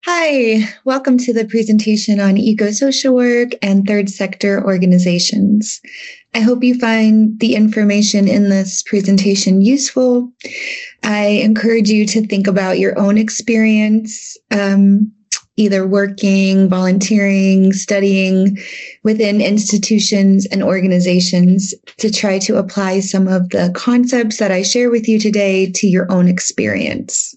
Hi, welcome to the presentation on eco-social work and third sector organizations. I hope you find the information in this presentation useful. I encourage you to think about your own experience, either working, volunteering, studying within institutions and organizations to try to apply some of the concepts that I share with you today to your own experience.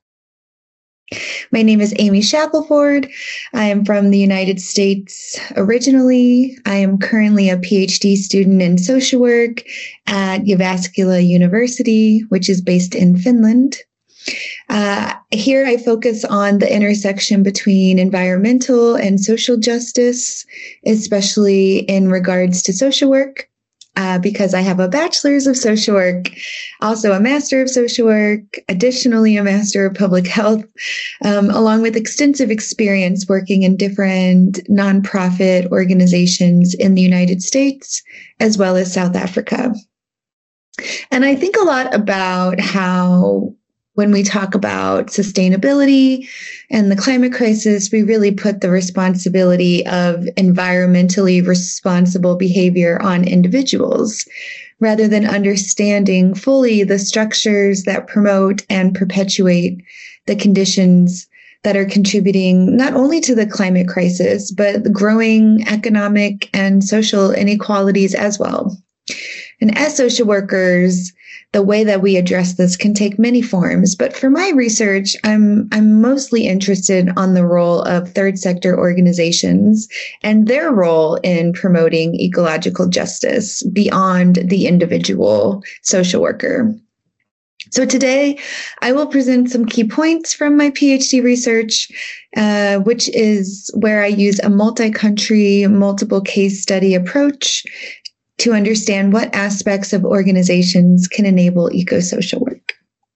My name is Amy Shackelford. I am from the United States originally. I am currently a PhD student in social work at Jyväskylä University, which is based in Finland. Here I focus on the intersection between environmental and social justice, especially in regards to social work. Because I have a bachelor's of social work, also a master of social work, additionally a master of public health, along with extensive experience working in different nonprofit organizations in the United States, as well as South Africa. And I think a lot about how when we talk about sustainability and the climate crisis, we really put the responsibility of environmentally responsible behavior on individuals, rather than understanding fully the structures that promote and perpetuate the conditions that are contributing not only to the climate crisis, but the growing economic and social inequalities as well. And as social workers, the way that we address this can take many forms, but for my research, I'm mostly interested on the role of third sector organizations and their role in promoting ecological justice beyond the individual social worker. So today, I will present some key points from my PhD research, which is where I use a multi-country, multiple case study approach to understand what aspects of organizations can enable eco-social work.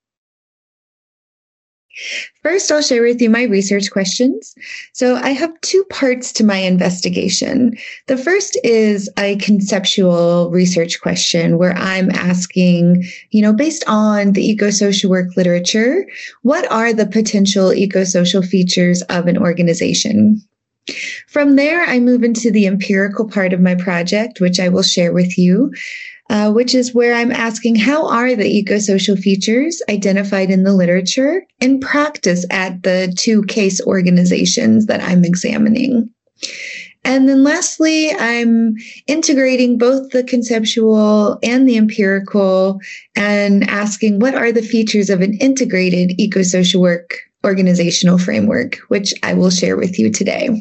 First, I'll share with you my research questions. So I have two parts to my investigation. The first is a conceptual research question where I'm asking, based on the eco-social work literature, what are the potential eco-social features of an organization? From there, I move into the empirical part of my project, which I will share with you, which is where I'm asking how are the eco-social features identified in the literature in practice at the two case organizations that I'm examining. And then lastly, I'm integrating both the conceptual and the empirical and asking what are the features of an integrated eco-social work organizational framework, which I will share with you today.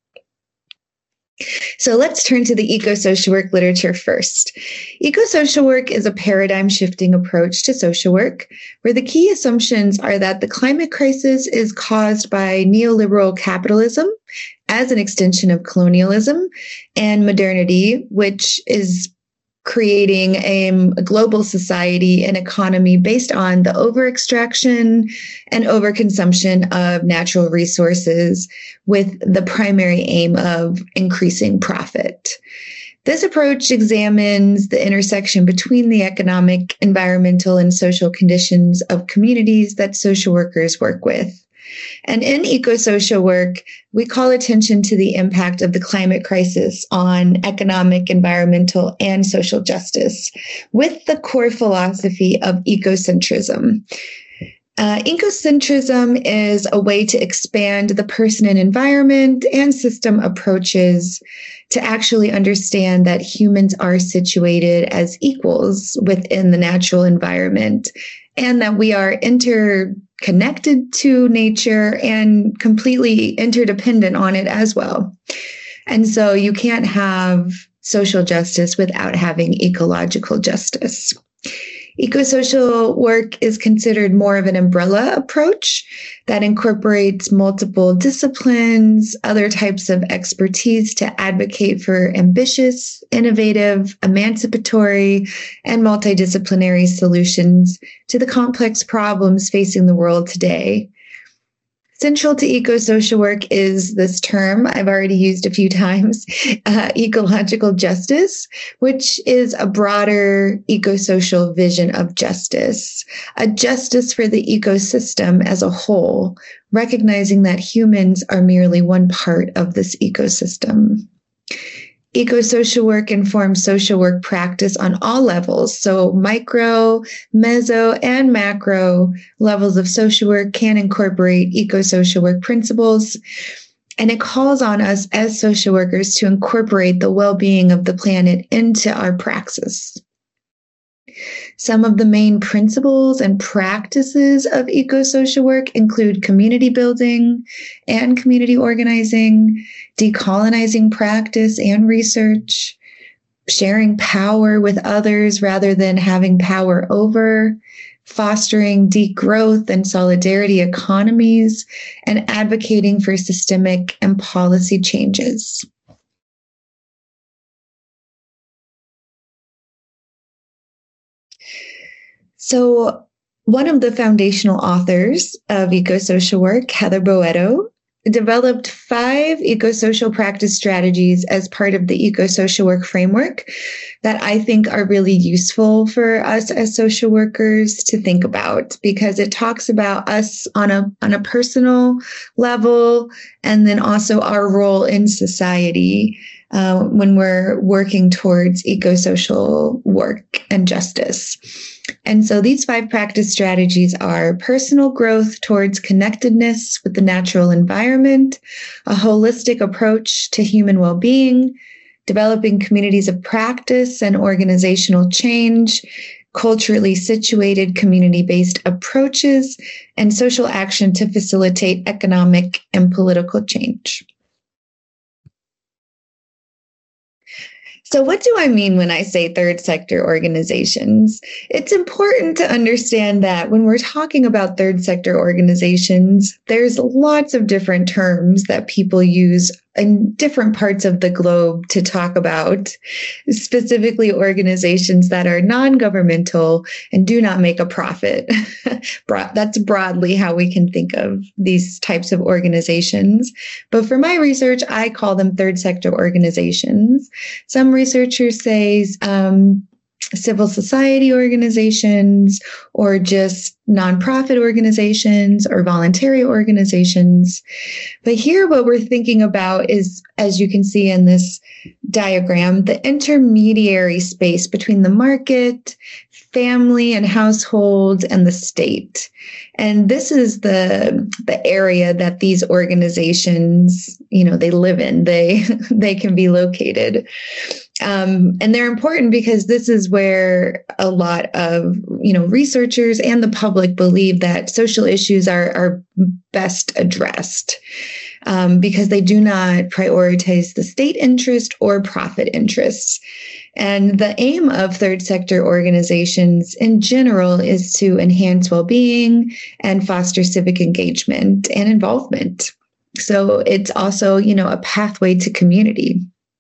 So let's turn to the eco-social work literature first. Eco-social work is a paradigm-shifting approach to social work, where the key assumptions are that the climate crisis is caused by neoliberal capitalism as an extension of colonialism and modernity, which is creating a global society and economy based on the over-extraction and over-consumption of natural resources with the primary aim of increasing profit. This approach examines the intersection between the economic, environmental, and social conditions of communities that social workers work with. And in eco-social work, we call attention to the impact of the climate crisis on economic, environmental, and social justice with the core philosophy of ecocentrism. Ecocentrism is a way to expand the person and environment and system approaches to actually understand that humans are situated as equals within the natural environment and that we are interconnected to nature and completely interdependent on it as well. And so you can't have social justice without having ecological justice. Eco-social work is considered more of an umbrella approach that incorporates multiple disciplines, other types of expertise to advocate for ambitious, innovative, emancipatory, and multidisciplinary solutions to the complex problems facing the world today. Central to eco-social work is this term I've already used a few times, ecological justice, which is a broader eco-social vision of justice, a justice for the ecosystem as a whole, recognizing that humans are merely one part of this ecosystem. Eco-social work informs social work practice on all levels. So micro, meso, and macro levels of social work can incorporate eco-social work principles. And it calls on us as social workers to incorporate the well-being of the planet into our praxis. Some of the main principles and practices of eco-social work include community building and community organizing, decolonizing practice and research, sharing power with others rather than having power over, fostering degrowth and solidarity economies, and advocating for systemic and policy changes. So one of the foundational authors of eco-social work, Heather Boedo, developed 5 eco-social practice strategies as part of the eco-social work framework that I think are really useful for us as social workers to think about, because it talks about us on a personal level and then also our role in society when we're working towards eco-social work and justice. And so these 5 practice strategies are personal growth towards connectedness with the natural environment, a holistic approach to human well-being, developing communities of practice and organizational change, culturally situated community-based approaches, and social action to facilitate economic and political change. So what do I mean when I say third sector organizations? It's important to understand that when we're talking about third sector organizations, there's lots of different terms that people use in different parts of the globe to talk about, specifically organizations that are non-governmental and do not make a profit. That's broadly how we can think of these types of organizations. But for my research, I call them third sector organizations. Some researchers say civil society organizations, or just nonprofit organizations or voluntary organizations. But here, what we're thinking about is, as you can see in this diagram, the intermediary space between the market, family and household, and the state. And this is the area that these organizations, they live in. They can be located. And they're important because this is where a lot of, researchers and the public believe that social issues are best addressed because they do not prioritize the state interest or profit interests. And the aim of third sector organizations in general is to enhance well-being and foster civic engagement and involvement. So it's also, a pathway to community.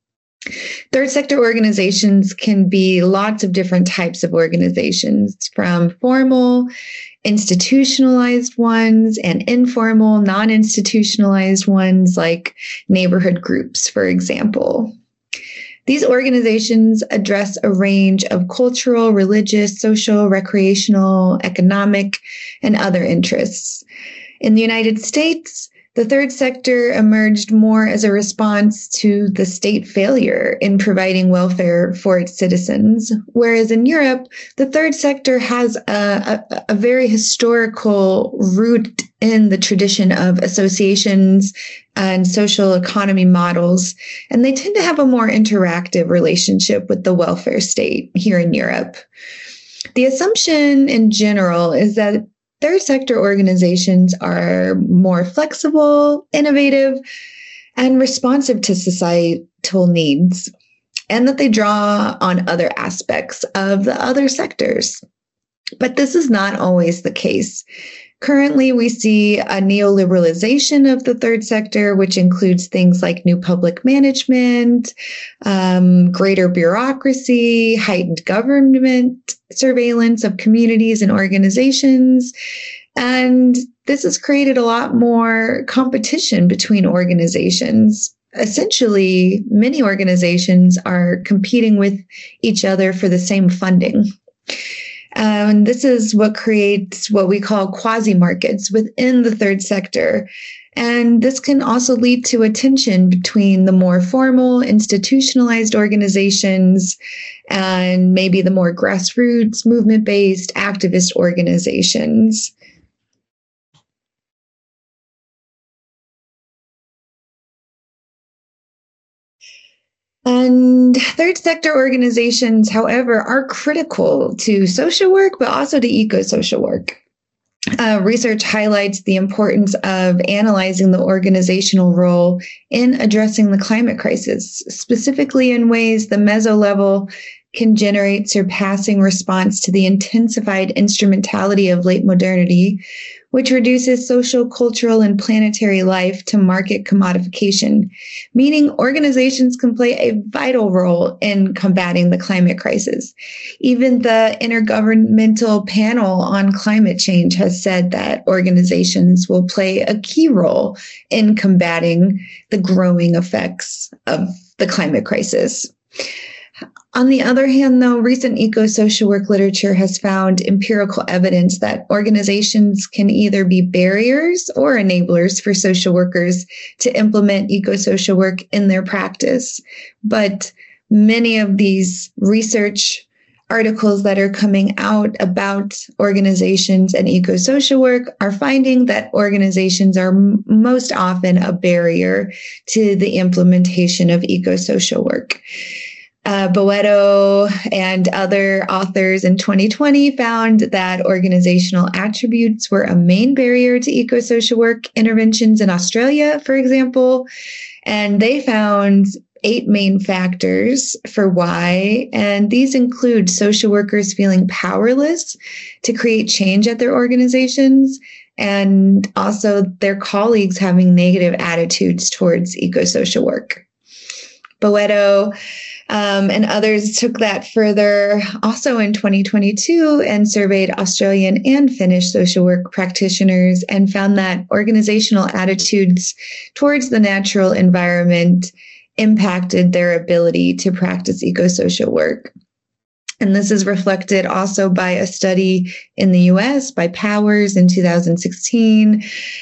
Third sector organizations can be lots of different types of organizations, from formal, institutionalized ones and informal, non-institutionalized ones like neighborhood groups, for example. These organizations address a range of cultural, religious, social, recreational, economic, and other interests. In the United States, the third sector emerged more as a response to the state failure in providing welfare for its citizens, whereas in Europe, the third sector has a very historical root in the tradition of associations and social economy models, and they tend to have a more interactive relationship with the welfare state here in Europe. The assumption in general is that third sector organizations are more flexible, innovative, and responsive to societal needs, and that they draw on other aspects of the other sectors. But this is not always the case. Currently, we see a neoliberalization of the third sector, which includes things like new public management, greater bureaucracy, heightened government surveillance of communities and organizations, and this has created a lot more competition between organizations. Essentially, many organizations are competing with each other for the same funding. And this is what creates what we call quasi-markets within the third sector. And this can also lead to a tension between the more formal, institutionalized organizations and maybe the more grassroots, movement-based, activist organizations. And third sector organizations, however, are critical to social work, but also to eco-social work. Research highlights the importance of analyzing the organizational role in addressing the climate crisis, specifically in ways the meso level can generate surpassing response to the intensified instrumentality of late modernity, which reduces social, cultural, and planetary life to market commodification, meaning organizations can play a vital role in combating the climate crisis. Even the Intergovernmental Panel on Climate Change has said that organizations will play a key role in combating the growing effects of the climate crisis. On the other hand, though, recent eco-social work literature has found empirical evidence that organizations can either be barriers or enablers for social workers to implement eco-social work in their practice. But many of these research articles that are coming out about organizations and eco-social work are finding that organizations are most often a barrier to the implementation of eco-social work. Boeto and other authors in 2020 found that organizational attributes were a main barrier to eco-social work interventions in Australia, for example. And they found 8 main factors for why, and these include social workers feeling powerless to create change at their organizations, and also their colleagues having negative attitudes towards eco-social work. Boeto and others took that further also in 2022 and surveyed Australian and Finnish social work practitioners and found that organizational attitudes towards the natural environment impacted their ability to practice eco-social work. And this is reflected also by a study in the US by Powers in 2016,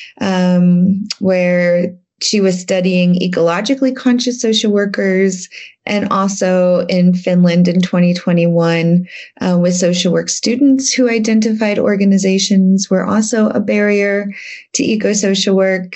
where she was studying ecologically conscious social workers, and also in Finland in 2021 with social work students who identified organizations were also a barrier to eco-social work.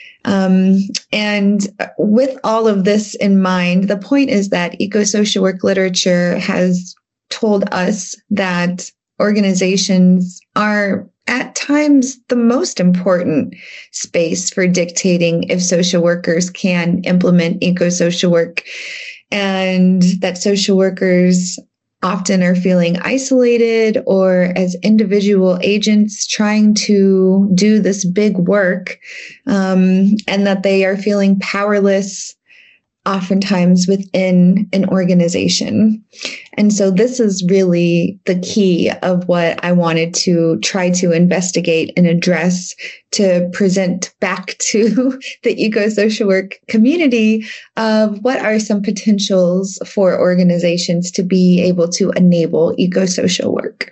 And with all of this in mind, the point is that eco-social work literature has told us that organizations are at times the most important space for dictating if social workers can implement eco-social work, and that social workers often are feeling isolated or as individual agents trying to do this big work, and that they are feeling powerless oftentimes within an organization. And so this is really the key of what I wanted to try to investigate and address to present back to the eco-social work community of what are some potentials for organizations to be able to enable eco-social work.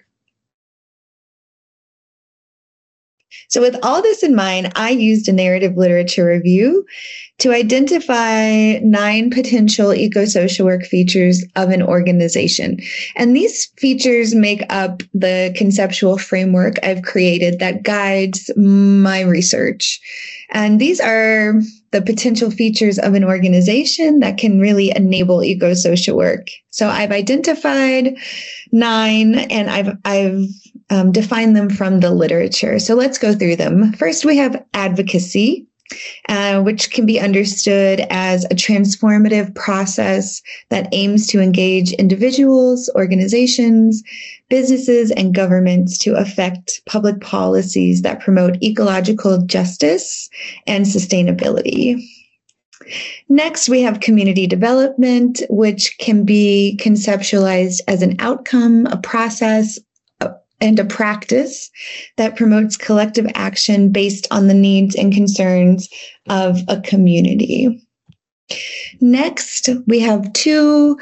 So with all this in mind, I used a narrative literature review to identify 9 potential eco-social work features of an organization. And these features make up the conceptual framework I've created that guides my research. And these are the potential features of an organization that can really enable eco-social work. So I've identified 9, and I've defined them from the literature. So let's go through them. First, we have advocacy, which can be understood as a transformative process that aims to engage individuals, organizations, businesses, and governments to affect public policies that promote ecological justice and sustainability. Next, we have community development, which can be conceptualized as an outcome, a process, and a practice that promotes collective action based on the needs and concerns of a community. Next, we have two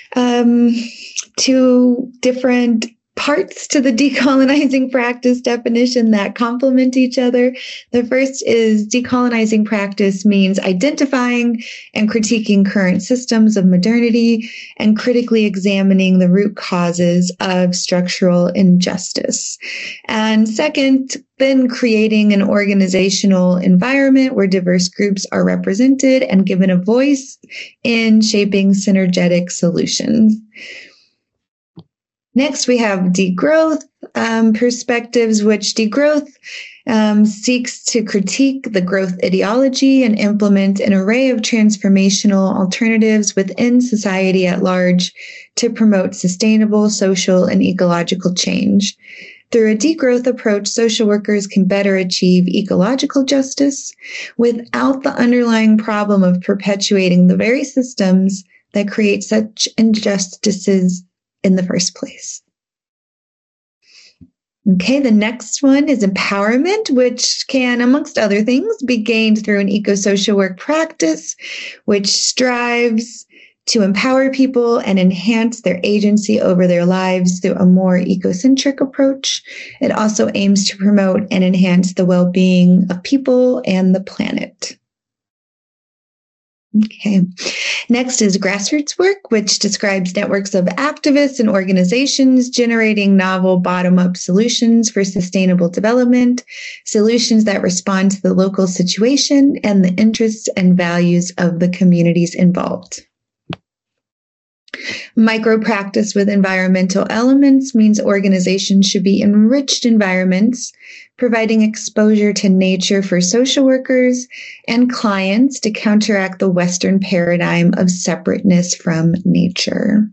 different parts to the decolonizing practice definition that complement each other. The first is decolonizing practice means identifying and critiquing current systems of modernity and critically examining the root causes of structural injustice. And second, then creating an organizational environment where diverse groups are represented and given a voice in shaping synergetic solutions. Next, we have degrowth perspectives, which degrowth seeks to critique the growth ideology and implement an array of transformational alternatives within society at large to promote sustainable social and ecological change. Through a degrowth approach, social workers can better achieve ecological justice without the underlying problem of perpetuating the very systems that create such injustices in the first place. Okay, the next one is empowerment, which can, amongst other things, be gained through an eco-social work practice, which strives to empower people and enhance their agency over their lives through a more ecocentric approach. It also aims to promote and enhance the well-being of people and the planet. Okay. Next is grassroots work, which describes networks of activists and organizations generating novel bottom-up solutions for sustainable development, solutions that respond to the local situation and the interests and values of the communities involved. Micro-practice with environmental elements means organizations should be enriched environments, providing exposure to nature for social workers and clients to counteract the Western paradigm of separateness from nature.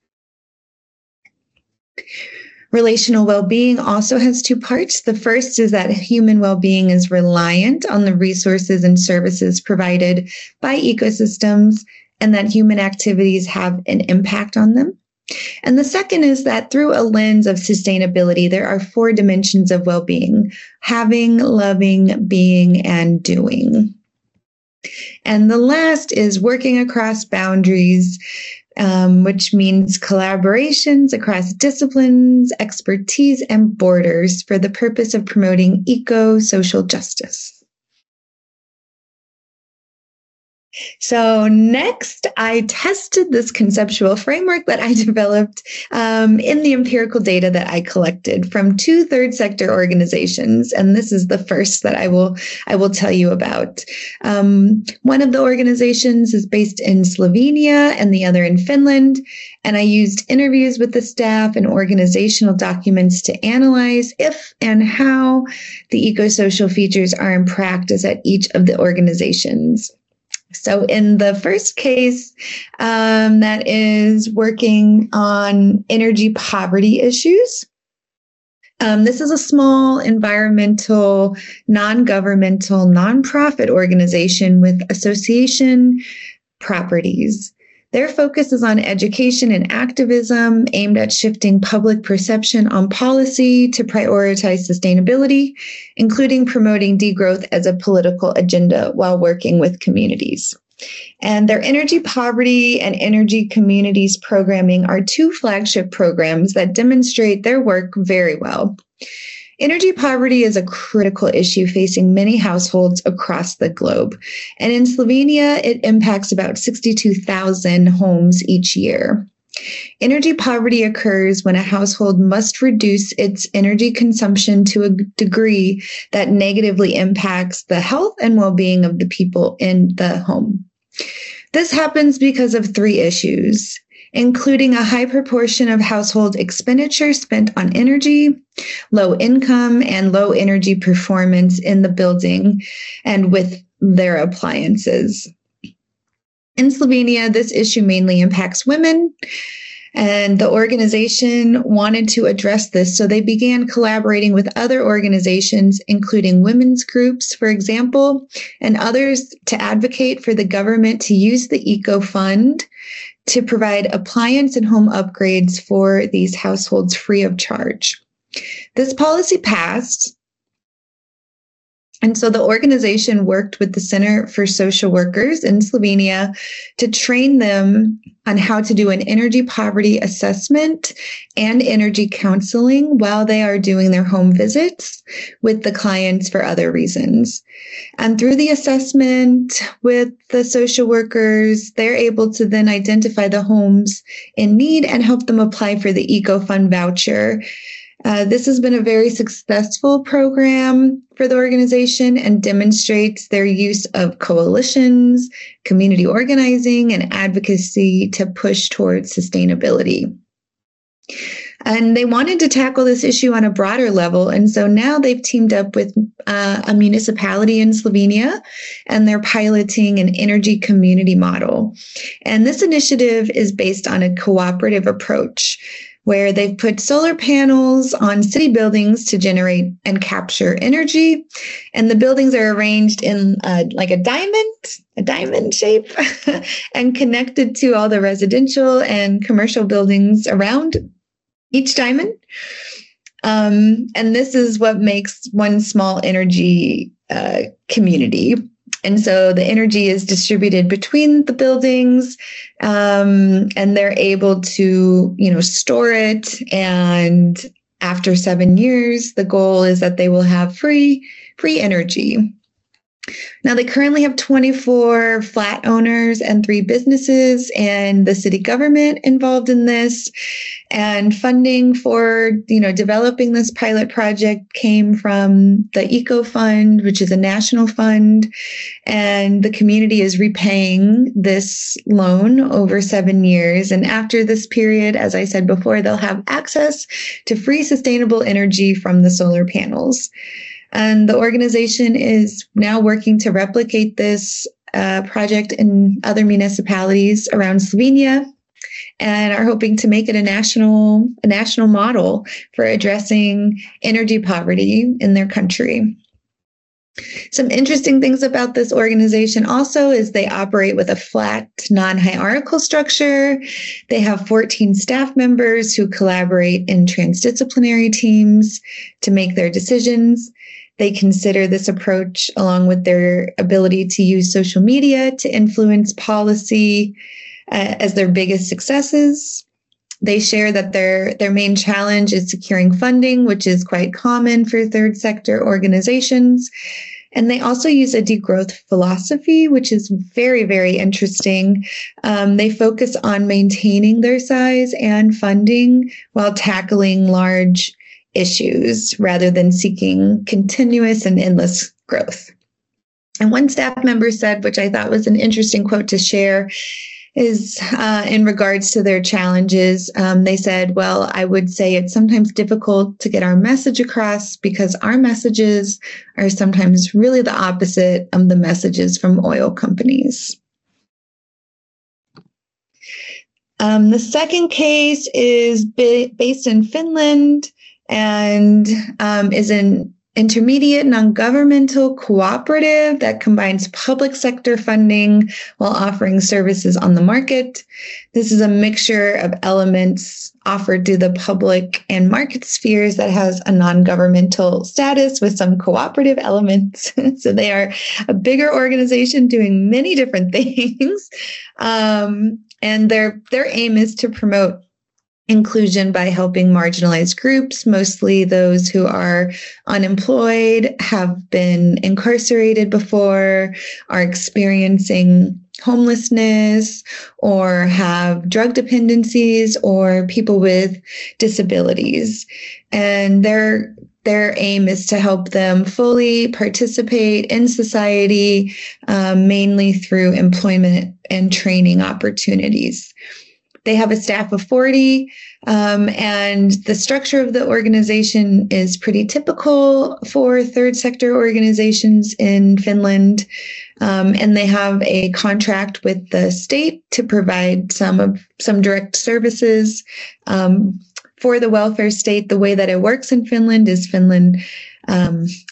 Relational well-being also has two parts. The first is that human well-being is reliant on the resources and services provided by ecosystems, and that human activities have an impact on them. And the second is that through a lens of sustainability, there are four dimensions of well-being: having, loving, being, and doing. And the last is working across boundaries, which means collaborations across disciplines, expertise, and borders for the purpose of promoting eco-social justice. So next, I tested this conceptual framework that I developed in the empirical data that I collected from two third sector organizations, and this is the first that I will tell you about. One of the organizations is based in Slovenia and the other in Finland, and I used interviews with the staff and organizational documents to analyze if and how the eco-social features are in practice at each of the organizations. So in the first case, that is working on energy poverty issues. This is a small environmental, non-governmental, nonprofit organization with association properties. Their focus is on education and activism aimed at shifting public perception on policy to prioritize sustainability, including promoting degrowth as a political agenda while working with communities. And their energy poverty and energy communities programming are two flagship programs that demonstrate their work very well. Energy poverty is a critical issue facing many households across the globe. And in Slovenia, it impacts about 62,000 homes each year. Energy poverty occurs when a household must reduce its energy consumption to a degree that negatively impacts the health and well-being of the people in the home. This happens because of three issues, including a high proportion of household expenditure spent on energy, low income, and low energy performance in the building and with their appliances. In Slovenia, this issue mainly impacts women, and the organization wanted to address this, so they began collaborating with other organizations, including women's groups, for example, and others to advocate for the government to use the Eco Fund to provide appliance and home upgrades for these households free of charge. This policy passed, and so the organization worked with the Center for Social Workers in Slovenia to train them on how to do an energy poverty assessment and energy counseling while they are doing their home visits with the clients for other reasons. And through the assessment with the social workers, they're able to then identify the homes in need and help them apply for the EcoFund voucher. This has been a very successful program for the organization and demonstrates their use of coalitions, community organizing, and advocacy to push towards sustainability. And they wanted to tackle this issue on a broader level. And so now they've teamed up with a municipality in Slovenia, and they're piloting an energy community model. And this initiative is based on a cooperative approach, where they've put solar panels on city buildings to generate and capture energy. And the buildings are arranged in like a diamond shape and connected to all the residential and commercial buildings around each diamond. And this is what makes one small energy community. And so the energy is distributed between the buildings, and they're able to, store it. And after 7 years, the goal is that they will have free energy. Now, they currently have 24 flat owners and 3 businesses and the city government involved in this. And funding for, developing this pilot project came from the EcoFund, which is a national fund. And the community is repaying this loan over 7 years. And after this period, as I said before, they'll have access to free sustainable energy from the solar panels. And the organization is now working to replicate this project in other municipalities around Slovenia, and are hoping to make it a national model for addressing energy poverty in their country. Some interesting things about this organization also is they operate with a flat, non-hierarchical structure. They have 14 staff members who collaborate in transdisciplinary teams to make their decisions. They consider this approach, along with their ability to use social media to influence policy, as their biggest successes. They share that their main challenge is securing funding, which is quite common for third sector organizations. And they also use a degrowth philosophy, which is very, very interesting. They focus on maintaining their size and funding while tackling large issues rather than seeking continuous and endless growth. And one staff member said, which I thought was an interesting quote to share, is in regards to their challenges. They said, well, I would say it's sometimes difficult to get our message across because our messages are sometimes really the opposite of the messages from oil companies. The second case is based in Finland and is an intermediate non-governmental cooperative that combines public sector funding while offering services on the market. This is a mixture of elements offered to the public and market spheres that has a non-governmental status with some cooperative elements. So they are a bigger organization doing many different things. And their aim is to promote inclusion by helping marginalized groups, mostly those who are unemployed, have been incarcerated before, are experiencing homelessness, or have drug dependencies, or people with disabilities. And their aim is to help them fully participate in society, mainly through employment and training opportunities. They have a staff of 40, and the structure of the organization is pretty typical for third sector organizations in Finland. And they have a contract with the state to provide some direct services for the welfare state. The way that it works in Finland is Finland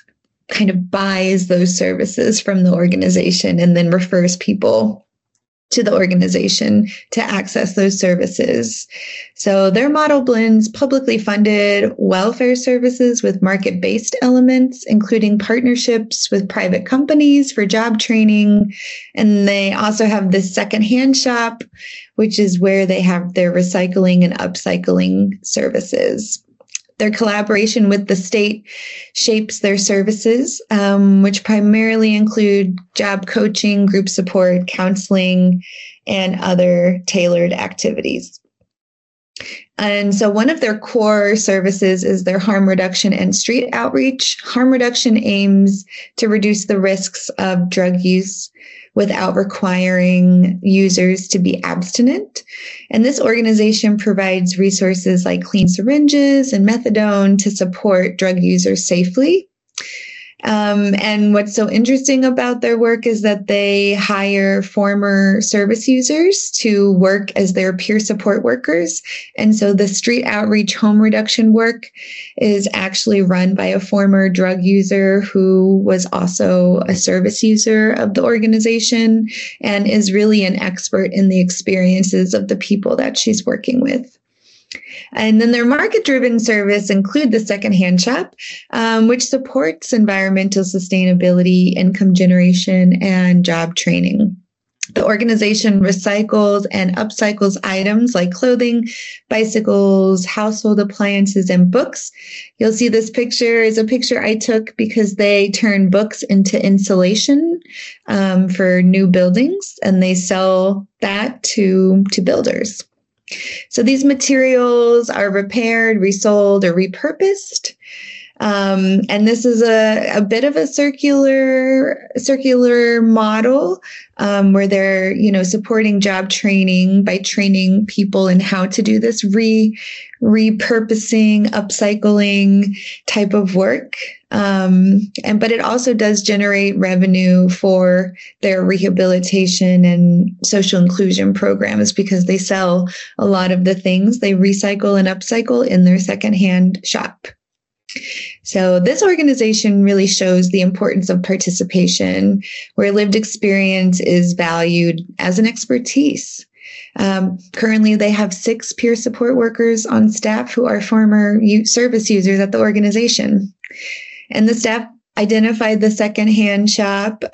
kind of buys those services from the organization and then refers people to the organization to access those services. So their model blends publicly funded welfare services with market-based elements, including partnerships with private companies for job training. And they also have this secondhand shop, which is where they have their recycling and upcycling services. Their collaboration with the state shapes their services, which primarily include job coaching, group support, counseling, and other tailored activities. And so one of their core services is their harm reduction and street outreach. Harm reduction aims to reduce the risks of drug use without requiring users to be abstinent. And this organization provides resources like clean syringes and methadone to support drug users safely. And what's so interesting about their work is that they hire former service users to work as their peer support workers. And so the street outreach home reduction work is actually run by a former drug user who was also a service user of the organization and is really an expert in the experiences of the people that she's working with. And then their market-driven service include the secondhand shop, which supports environmental sustainability, income generation, and job training. The organization recycles and upcycles items like clothing, bicycles, household appliances, and books. You'll see this picture is a picture I took because they turn books into insulation for new buildings, and they sell that to builders. So these materials are repaired, resold, or repurposed. And this is a bit of a circular model where they're, supporting job training by training people in how to do this repurposing, upcycling type of work. But it also does generate revenue for their rehabilitation and social inclusion programs because they sell a lot of the things they recycle and upcycle in their secondhand shop. So this organization really shows the importance of participation, where lived experience is valued as an expertise. Currently, they have 6 peer support workers on staff who are former service users at the organization. And the staff identified the secondhand shop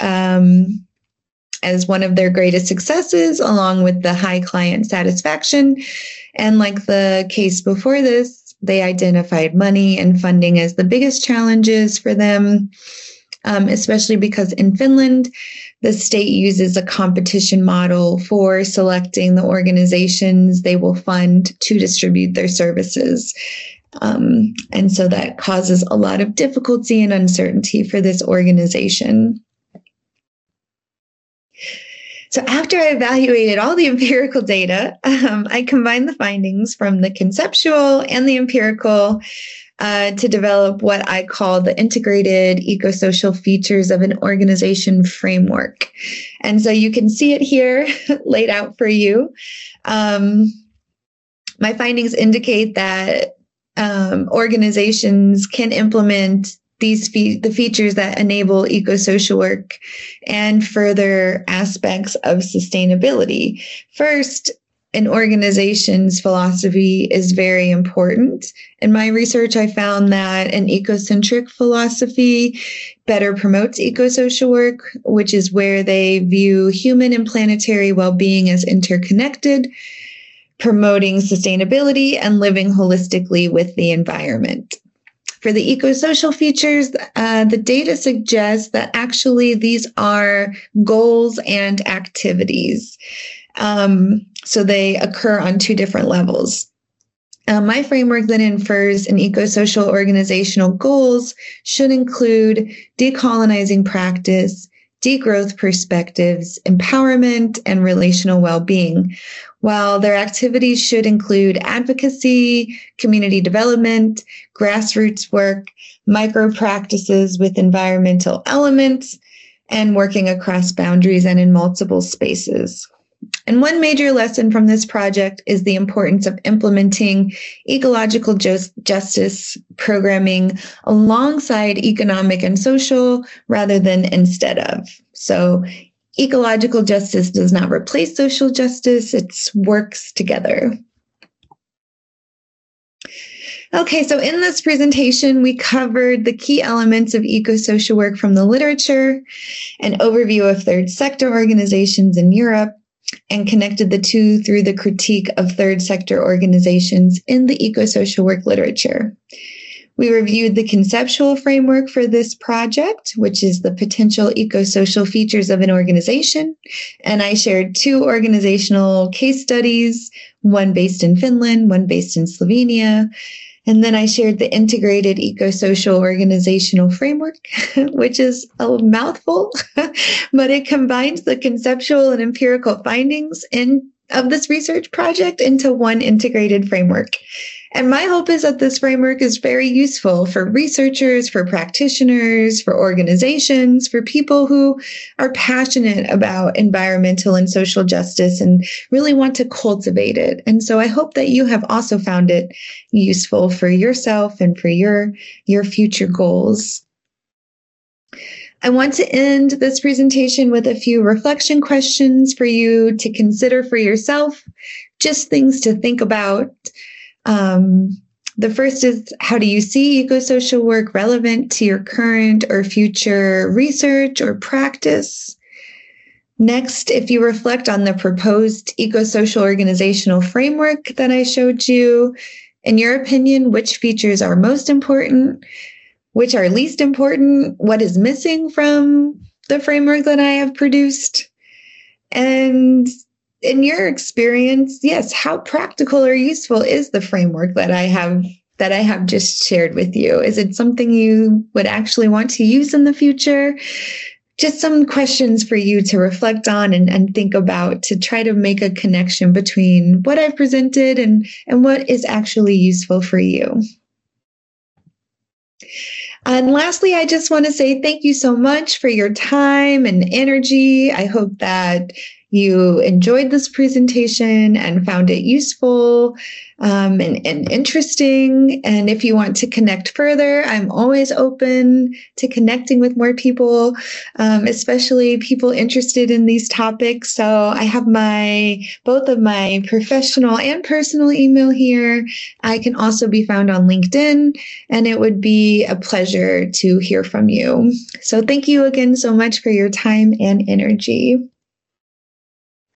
as one of their greatest successes, along with the high client satisfaction. And like the case before this, they identified money and funding as the biggest challenges for them, especially because in Finland, the state uses a competition model for selecting the organizations they will fund to distribute their services. And so that causes a lot of difficulty and uncertainty for this organization. So after I evaluated all the empirical data, I combined the findings from the conceptual and the empirical to develop what I call the integrated eco-social features of an organization framework. And so you can see it here laid out for you. My findings indicate that organizations can implement the features that enable eco-social work and further aspects of sustainability. First, an organization's philosophy is very important. In my research, I found that an ecocentric philosophy better promotes eco-social work, which is where they view human and planetary well-being as interconnected, promoting sustainability and living holistically with the environment. For the eco-social features, the data suggests that actually these are goals and activities. So they occur on 2 different levels. My framework then infers an eco-social organizational goals should include decolonizing practice, degrowth perspectives, empowerment, and relational well-being, while their activities should include advocacy, community development, grassroots work, micro practices with environmental elements, and working across boundaries and in multiple spaces. And one major lesson from this project is the importance of implementing ecological justice programming alongside economic and social rather than instead of. So ecological justice does not replace social justice, it works together. Okay, so in this presentation, we covered the key elements of eco-social work from the literature, an overview of third sector organizations in Europe, and connected the two through the critique of third sector organizations in the eco-social work literature. We reviewed the conceptual framework for this project, which is the potential eco-social features of an organization. And I shared 2 organizational case studies, one based in Finland, one based in Slovenia. And then I shared the integrated eco-social organizational framework, which is a mouthful, but it combines the conceptual and empirical findings of this research project into one integrated framework. And my hope is that this framework is very useful for researchers, for practitioners, for organizations, for people who are passionate about environmental and social justice and really want to cultivate it. And so I hope that you have also found it useful for yourself and for your future goals. I want to end this presentation with a few reflection questions for you to consider for yourself, just things to think about. The first is, how do you see eco-social work relevant to your current or future research or practice? Next, if you reflect on the proposed eco-social organizational framework that I showed you, in your opinion, which features are most important? Which are least important? What is missing from the framework that I have produced? And in your experience, yes, how practical or useful is the framework that I have just shared with you? Is it something you would actually want to use in the future? Just some questions for you to reflect on and think about, to try to make a connection between what I've presented and what is actually useful for you. And lastly, I just want to say thank you so much for your time and energy. I hope that you enjoyed this presentation and found it useful and interesting. And if you want to connect further, I'm always open to connecting with more people, especially people interested in these topics. So I have both of my professional and personal email here. I can also be found on LinkedIn, and it would be a pleasure to hear from you. So thank you again so much for your time and energy.